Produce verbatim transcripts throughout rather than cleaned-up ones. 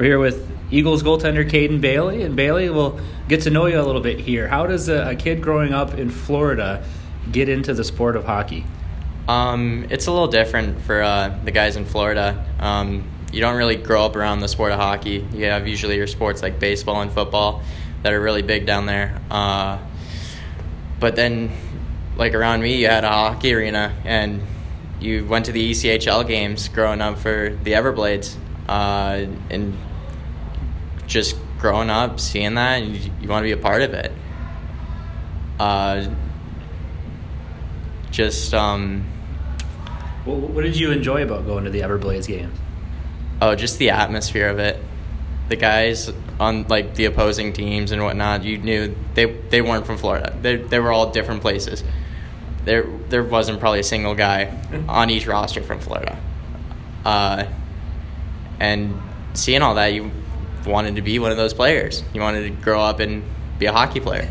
We're here with Eagles goaltender Caden Bailey, and Bailey, we'll get to know you a little bit here. How does a, a kid growing up in Florida get into the sport of hockey? Um, it's a little different for uh, the guys in Florida. Um, you don't really grow up around the sport of hockey. You have usually your sports like baseball and football that are really big down there. Uh, but then, like around me, you had a hockey arena, and you went to the E C H L games growing up for the Everblades. Uh, and just growing up, seeing that, you, you want to be a part of it. Uh, just, um... Well, what did you enjoy about going to the Everblades games? Oh, just the atmosphere of it. The guys on, like, the opposing teams and whatnot, you knew they they weren't from Florida. They they were all different places. There there wasn't probably a single guy on each roster from Florida. Uh, and seeing all that, you wanted to be one of those players. You wanted to grow up and be a hockey player.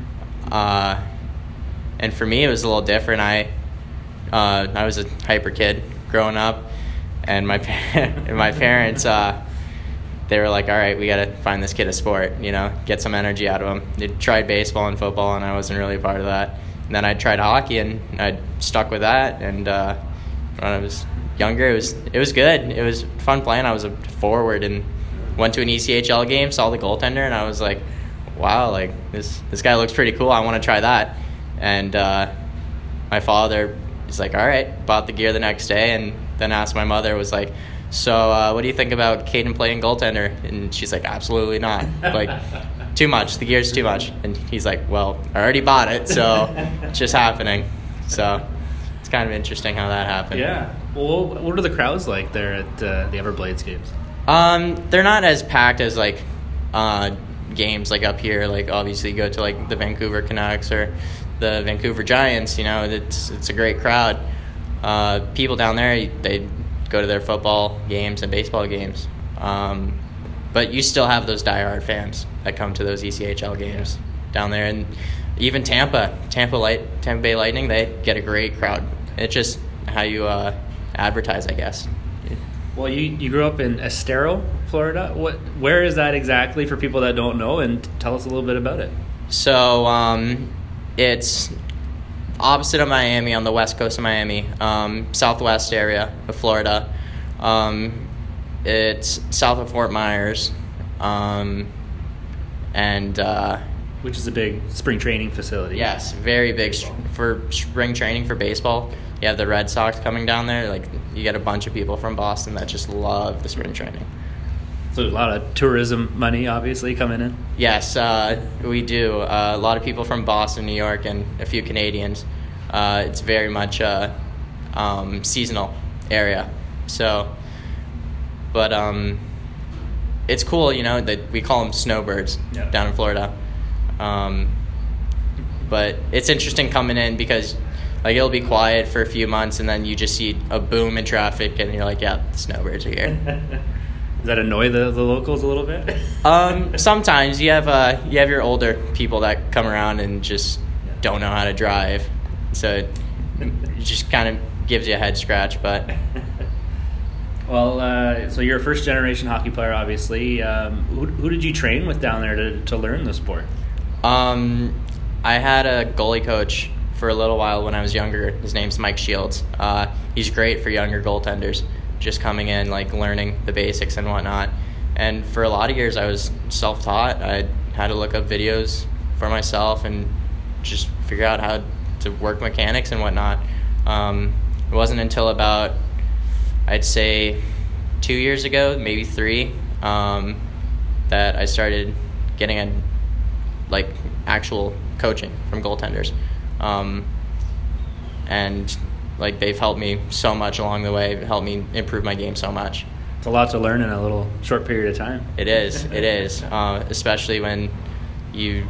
Uh, and for me, it was a little different. I uh, I was a hyper kid growing up, and my and my parents uh, they were like, "All right, we got to find this kid a sport. You know, get some energy out of him." They tried baseball and football, and I wasn't really a part of that. And then I tried hockey, and I stuck with that. And uh, when I was younger, it was it was good. It was fun playing. I was a forward and went to an E C H L game, saw the goaltender, and I was like, wow, like this this guy looks pretty cool. I want to try that. And uh, my father is like, all right, bought the gear the next day, and then asked my mother, was like, so uh, what do you think about Caden playing goaltender? And she's like, absolutely not. Like, too much. The gear's too much. And he's like, well, I already bought it, so it's just happening. So it's kind of interesting how that happened. Yeah. Well, what are the crowds like there at uh, the Everblades games? Um, they're not as packed as like uh, games like up here. Like obviously, you go to like the Vancouver Canucks or the Vancouver Giants. You know, it's it's a great crowd. Uh, people down there, they go to their football games and baseball games. Um, but you still have those diehard fans that come to those E C H L games down there, and even Tampa, Tampa Light, Tampa Bay Lightning, they get a great crowd. It's just how you uh, advertise, I guess. Well, you, you grew up in Estero, Florida. What where is that exactly for people that don't know? And tell us a little bit about it. So um, it's opposite of Miami, on the west coast of Miami, um, southwest area of Florida. Um, it's south of Fort Myers, um, and uh, which is a big spring training facility. Yes, very big for spring training for baseball. You have the Red Sox coming down there. Like, you get a bunch of people from Boston that just love the spring training. So a lot of tourism money, obviously, coming in? Yes, uh, we do. Uh, a lot of people from Boston, New York, and a few Canadians. Uh, it's very much a um, seasonal area. So, but um, it's cool, you know, that we call them snowbirds yeah. down in Florida. Um, but it's interesting coming in because, like, it'll be quiet for a few months, and then you just see a boom in traffic, and you're like, yeah, the snowbirds are here. Does that annoy the, the locals a little bit? um, sometimes you have uh, you have your older people that come around and just don't know how to drive, so it, it just kind of gives you a head scratch. But well, uh, so you're a first generation hockey player, obviously. Um, who who did you train with down there to to learn the sport? Um, I had a goalie coach for a little while when I was younger. His name's Mike Shields. Uh, he's great for younger goaltenders, just coming in, like, learning the basics and whatnot. And for a lot of years, I was self-taught. I had to look up videos for myself and just figure out how to work mechanics and whatnot. Um, it wasn't until about, I'd say, two years ago, maybe three, um, that I started getting a, like, actual coaching from goaltenders. Um, and like they've helped me so much along the way, helped me improve my game so much. It's a lot to learn in a little short period of time. It is, it is, uh, especially when you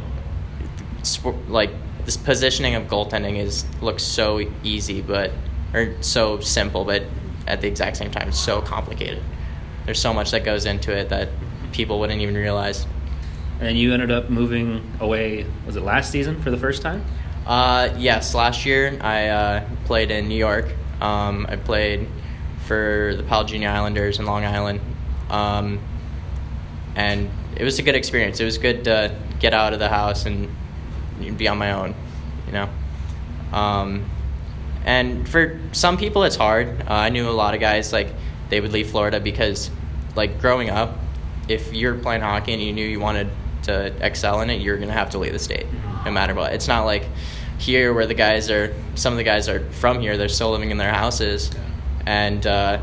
like this positioning of goaltending is looks so easy, but or so simple, but at the exact same time, it's so complicated. There's so much that goes into it that people wouldn't even realize. And you ended up moving away, was it last season for the first time? Uh, yes, last year I uh, played in New York. Um, I played for the Pal Junior Islanders in Long Island. Um, and it was a good experience. It was good to get out of the house and be on my own, you know. Um, and for some people, it's hard. Uh, I knew a lot of guys, like, they would leave Florida because, like, growing up, if you're playing hockey and you knew you wanted to excel in it, you're going to have to leave the state, no matter what. It's not like here where the guys are, some of the guys are from here, they're still living in their houses, and, uh,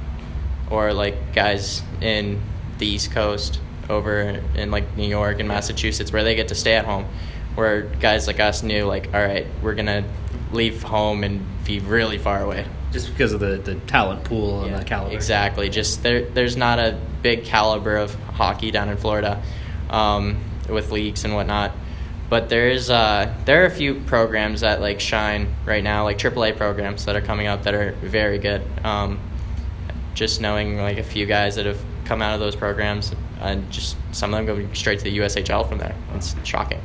or, like, guys in the East Coast over in, like, New York and Massachusetts where they get to stay at home, where guys like us knew, like, all right, we're going to leave home and be really far away. Just because of the, the talent pool and Yeah, the caliber. Exactly. Just there, there's not a big caliber of hockey down in Florida um, with leagues and whatnot. But there is uh, there are a few programs that, like, shine right now, like triple A programs that are coming up that are very good. Um, just knowing, like, a few guys that have come out of those programs, and just some of them go straight to the U S H L from there. It's shocking.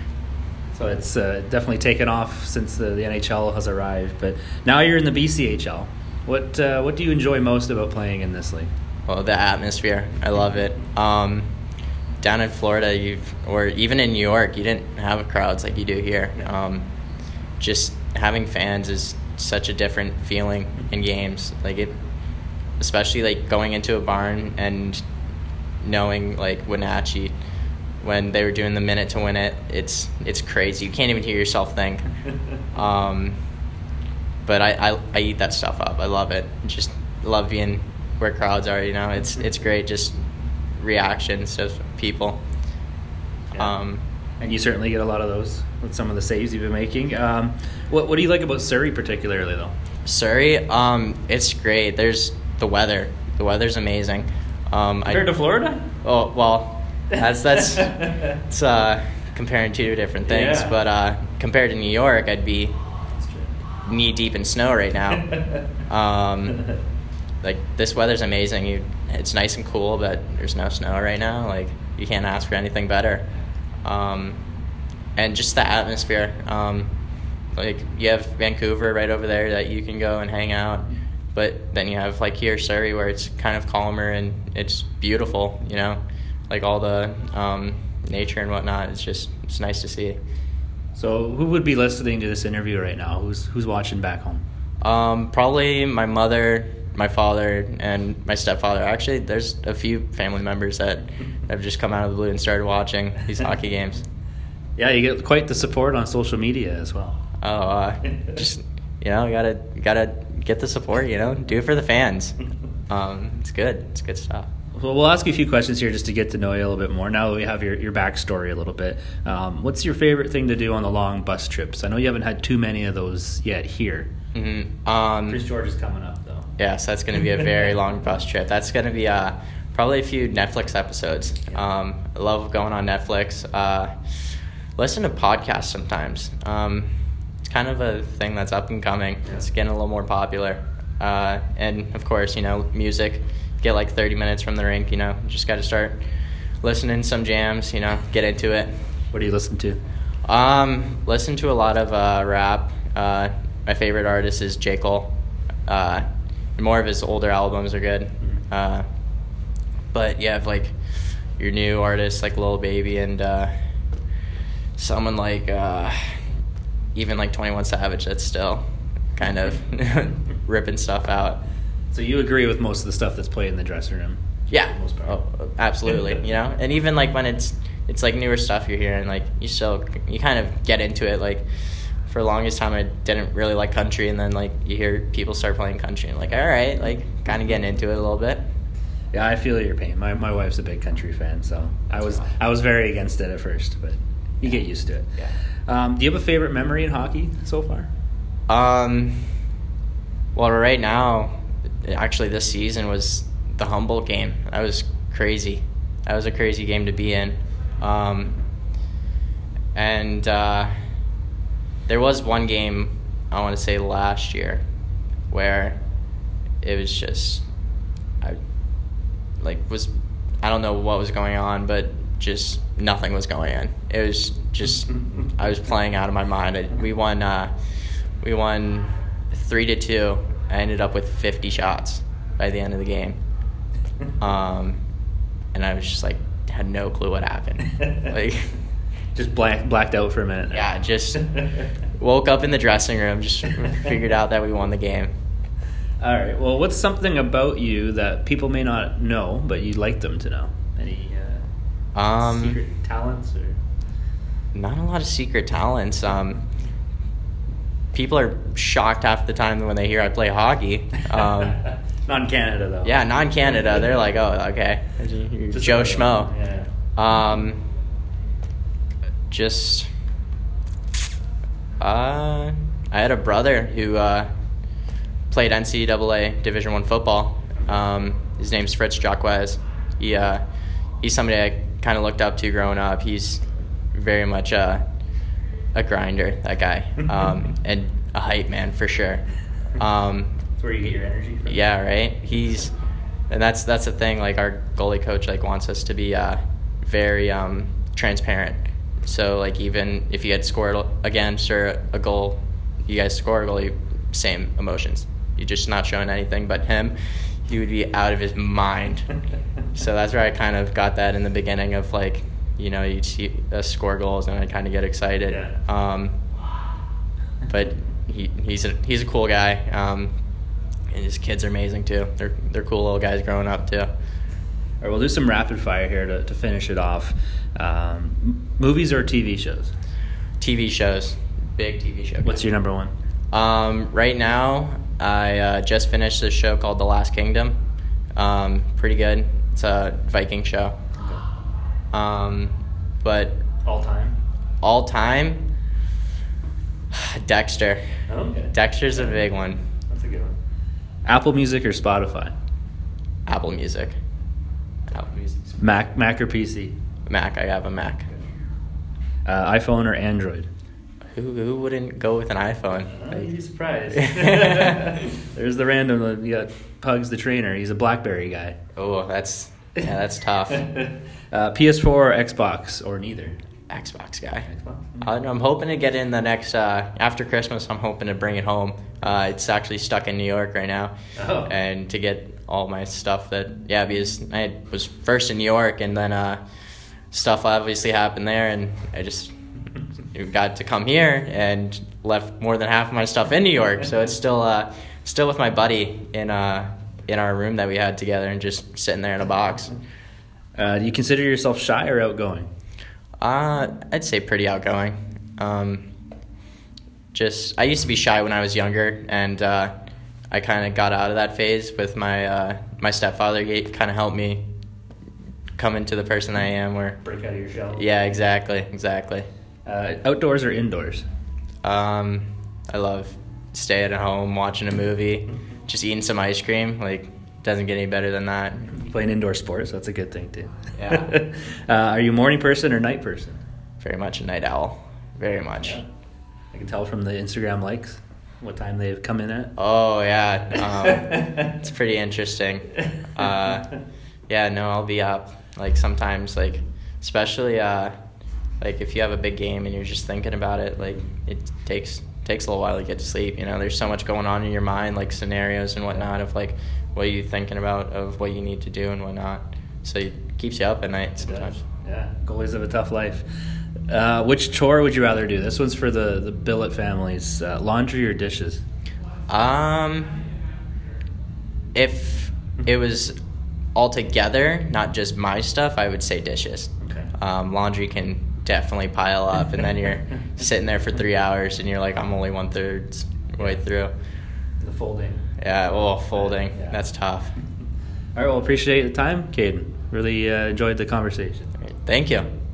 So it's uh, definitely taken off since the, the N H L has arrived. But now you're in the B C H L. What uh, what do you enjoy most about playing in this league? Well, the atmosphere. I love it. Um, down in Florida, you've or even in New York, you didn't have crowds like you do here. Um, just having fans is such a different feeling in games. Like it, especially like going into a barn and knowing like Wenatchee, when they were doing the minute to win it, it's it's crazy. You can't even hear yourself think. Um, but I, I, I eat that stuff up. I love it. Just love being where crowds are, you know. It's it's great, just reactions of people. Yeah. Um, and you certainly get a lot of those with some of the saves you've been making. Um, what what do you like about Surrey particularly, though? Surrey, um, it's great. There's the weather. The weather's amazing. Um, Compared I, to Florida? Oh, well, that's that's it's uh, comparing two different things. Yeah. But uh, compared to New York, I'd be knee deep in snow right now. um, like this weather's amazing. You, it's nice and cool, but there's no snow right now. Like you can't ask for anything better. Um, and just the atmosphere. Um, like you have Vancouver right over there that you can go and hang out, but then you have like here Surrey where it's kind of calmer and it's beautiful. You know, like all the um, nature and whatnot. It's just it's nice to see. So who would be listening to this interview right now? Who's who's watching back home? Um, probably my mother, my father, and my stepfather. Actually, there's a few family members that have just come out of the blue and started watching these hockey games. Yeah, you get quite the support on social media as well. Oh, uh, just you know, gotta gotta get the support. You know, do it for the fans. Um, it's good. It's good stuff. Well, we'll ask you a few questions here just to get to know you a little bit more. Now that we have your, your backstory a little bit, um, what's your favorite thing to do on the long bus trips? I know you haven't had too many of those yet here. Mm-hmm. Um, Prince George is coming up, though. Yes, that's going to be a very long bus trip. That's going to be uh, probably a few Netflix episodes. Um, I love going on Netflix. Uh, listen to podcasts sometimes. Um, it's kind of a thing that's up and coming. Yeah. It's getting a little more popular. Uh, and, of course, you know, music. Get like thirty minutes from the rink, you know. Just got to start listening to some jams, you know, get into it. What do you listen to? Um, listen to a lot of uh, rap. Uh, my favorite artist is J. Cole. Uh, more of his older albums are good. Uh, but you have like your new artists like Lil Baby and uh, someone like uh, even like twenty-one Savage that's still kind of ripping stuff out. So you agree with most of the stuff that's played in the dressing room? Yeah, For the most part. oh, absolutely. You know, and even like when it's it's like newer stuff you're hearing, like you still you kind of get into it. Like for the longest time, I didn't really like country, and then like you hear people start playing country, and like all right, like kind of getting into it a little bit. Yeah, I feel your pain. My my wife's a big country fan, so I was I was very against it at first, but you get used to it. Yeah. Um, do you have a favorite memory in hockey so far? Um. Well, right now. Actually, this season was the Humboldt game. That was crazy. That was a crazy game to be in. Um, and uh, there was one game, I want to say last year, where it was just, I like was, I don't know what was going on, but just nothing was going on. It was just, I was playing out of my mind. I, we won, uh, we won three to two. I ended up with fifty shots by the end of the game. Um, and I was just like, had no clue what happened. Like, just black, blacked out for a minute. Yeah, just woke up in the dressing room, just figured out that we won the game. All right. Well, what's something about you that people may not know, but you'd like them to know? Any uh, um, secret talents? Or? Not a lot of secret talents. Um, people are shocked half the time when they hear I play hockey. Um, not in Canada, though. Yeah, not in Canada. They're like, oh, okay. You're Just Joe like, Schmo. Yeah. Um, just, uh, I had a brother who uh, played N C double A Division One football. Um, his name's Fritz Jacquez. He, uh, he's somebody I kind of looked up to growing up. He's very much uh, a grinder, that guy, um, and a hype man for sure. Um, that's where you get your energy from. Yeah, right. He's, and that's that's the thing. Like, our goalie coach like wants us to be uh, very um, transparent. So like, even if you had scored against or a goal, you guys score a goal, you, same emotions. You're just not showing anything. But him, he would be out of his mind. So that's where I kind of got that in the beginning of, like, you know, you'd see us score goals and I kind of get excited. Yeah. Um, but he he's a he's a cool guy. Um, and his kids are amazing too. They're they're cool little guys growing up too. All right, we'll do some rapid fire here to, to finish it off. Um, m- movies or T V shows? T V shows. Big T V show. What's your number one? Um, right now, I uh, just finished this show called The Last Kingdom. Um, pretty good. It's a Viking show. Um, but all time? All time, Dexter. Oh, okay. Dexter's a big one. That's a good one. Apple Music or Spotify? Apple Music. Apple Music. Mac, Mac or P C? Mac. I have a Mac. Uh, iPhone or Android? Who who wouldn't go with an iPhone? Oh, you'd be surprised. There's the random. You got Pugs the trainer. He's a BlackBerry guy. Oh, that's yeah, that's tough. uh, P S four or Xbox or neither? Xbox guy. Xbox. I'm hoping to get in the next uh, after Christmas. I'm hoping to bring it home. Uh, it's actually stuck in New York right now, oh. and to get all my stuff that yeah, because I was first in New York, and then uh, stuff obviously happened there, and I just got to come here and left more than half of my stuff in New York. So it's still uh, still with my buddy in uh in our room that we had together, and just sitting there in a box. Uh, do you consider yourself shy or outgoing? Uh, I'd say pretty outgoing. Um, just I used to be shy when I was younger, and uh, I kind of got out of that phase with my uh, my stepfather. He kind of helped me come into the person I am. Where break out of your shell. Yeah, exactly, exactly. Uh, outdoors or indoors? Um, I love staying at home, watching a movie, just eating some ice cream. Like, doesn't get any better than that. You play an indoor sport, so that's a good thing too. Yeah. uh, are you a morning person or night person? Very much a night owl. Very much. Yeah. I can tell from the Instagram likes what time they've come in at. Oh, yeah. Um, it's pretty interesting. Uh, yeah, no, I'll be up. Like, sometimes, like, especially, uh, like, if you have a big game and you're just thinking about it, like, it takes takes a little while to get to sleep. You know, there's so much going on in your mind, like scenarios and whatnot of, like, what are you thinking about of what you need to do and whatnot. So it keeps you up at night sometimes. Yeah, goalies have a tough life. Uh, which chore would you rather do? This one's for the, the billet families. Uh, laundry or dishes? Um, if it was all together, not just my stuff, I would say dishes. Okay. Um, laundry can definitely pile up, and then you're sitting there for three hours, and you're like, I'm only one third way through. The folding. Yeah, well, folding. Yeah. That's tough. All right, well, appreciate the time, Caden. Really uh, enjoyed the conversation. Thank you.